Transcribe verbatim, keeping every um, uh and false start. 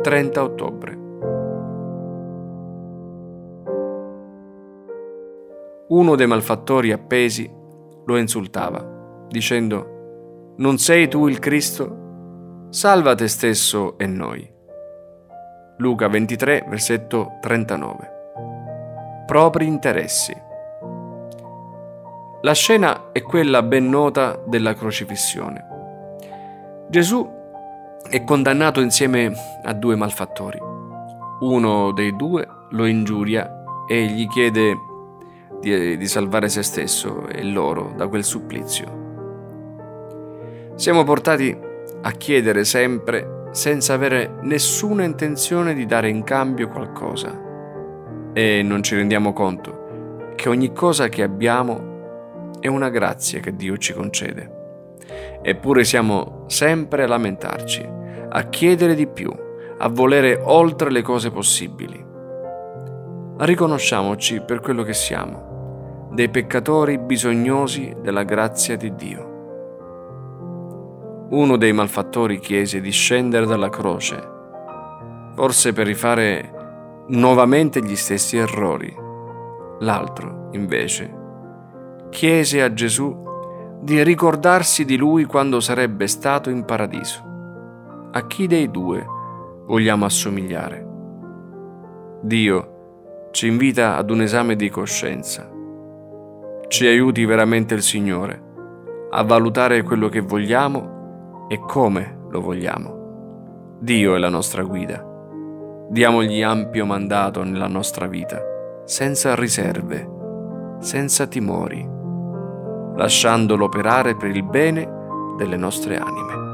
trenta ottobre. Uno dei malfattori appesi lo insultava, dicendo: «Non sei tu il Cristo? Salva te stesso e noi». Luca ventitré, versetto trentanove. Propri interessi. La scena è quella ben nota della crocifissione. Gesù è condannato insieme a due malfattori. Uno dei due lo ingiuria e gli chiede di, di salvare se stesso e loro da quel supplizio. Siamo portati a chiedere sempre senza avere nessuna intenzione di dare in cambio qualcosa e non ci rendiamo conto che ogni cosa che abbiamo è una grazia che Dio ci concede. Eppure siamo sempre a lamentarci, a chiedere di più, a volere oltre le cose possibili. Riconosciamoci per quello che siamo, dei peccatori bisognosi della grazia di Dio. Uno dei malfattori chiese di scendere dalla croce, forse per rifare nuovamente gli stessi errori. L'altro, invece, chiese a Gesù di ricordarsi di lui quando sarebbe stato in paradiso. A chi dei due vogliamo assomigliare? Dio ci invita ad un esame di coscienza. Ci aiuti veramente il Signore a valutare quello che vogliamo e come lo vogliamo. Dio è la nostra guida. Diamogli ampio mandato nella nostra vita, senza riserve, senza timori, lasciandolo operare per il bene delle nostre anime.